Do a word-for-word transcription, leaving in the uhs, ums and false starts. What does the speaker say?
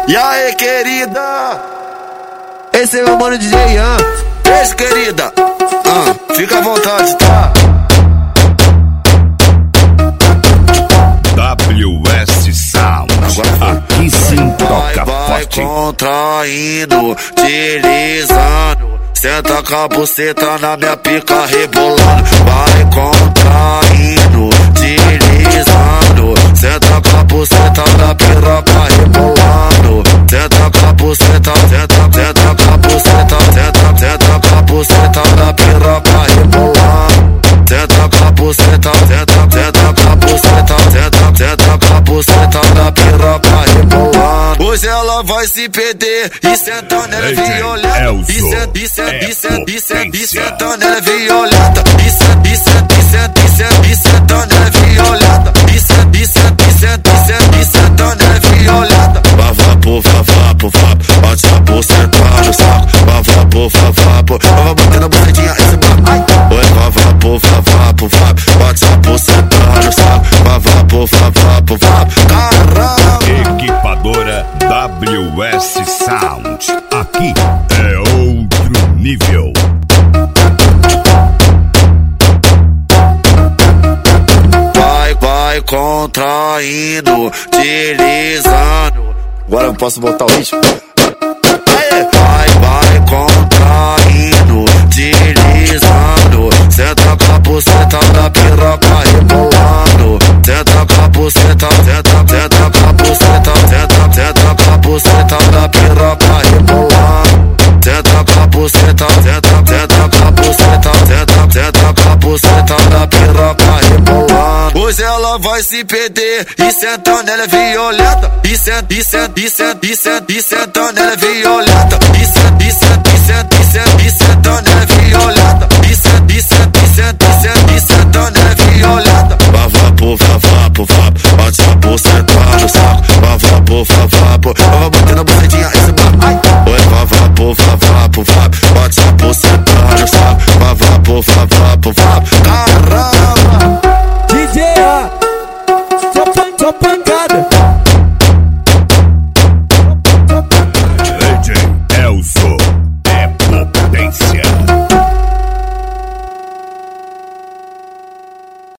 E aí, querida? Esse é meu mano D J Ian. Beijo, querida. Ah, fica à vontade, tá? W S Sound. Aqui sim toca vai, forte. Vai contraindo, deslizando. Senta com a buceta na minha pica rebolando. Vai contraindo, deslizando. Senta com a buceta na piroca rebolando. Senta com a buceta, senta, senta com a buceta, senta, senta com a buceta na piroca rebolando. Senta com a buceta, senta, senta com a buceta, senta, senta com a buceta na piroca rebolando. Hoje ela vai se perder e sentando ela é violenta. E senta, e senta, e senta, e senta, e sentando ela é violenta. E senta, e senta, e senta, e senta, e sentando ela é violenta. E senta, e senta, e senta, e senta, e sentando ela é violenta. Vavapo, vavapo, vapo, bate a buceta no saco. Vavapo, vavapo, vai batendo a bucetinha esse papo. Oi, vavapo, vavapo, vapo, bate a buceta no saco. Vavapo, vavapo, vapo, caramba. Equipadora W S Sound. Aqui é outro nível. Vai, vai contraindo, deslizando. Agora eu posso botar o ritmo? Vai, vai contraindo, deslizando. Senta com a buceta na piroca rebolando. Senta com a buceta, senta, senta com a buceta, senta, senta com a buceta na piroca rebolando. Senta com a buceta, senta, senta com a buceta, senta, senta com a buceta na piroca rebolando. Hoje ela vai se perder e sentando ela é violenta. E senta, e senta, e senta, e senta, e sentando ela é violenta. E senta, e senta, e senta, e senta, e sentando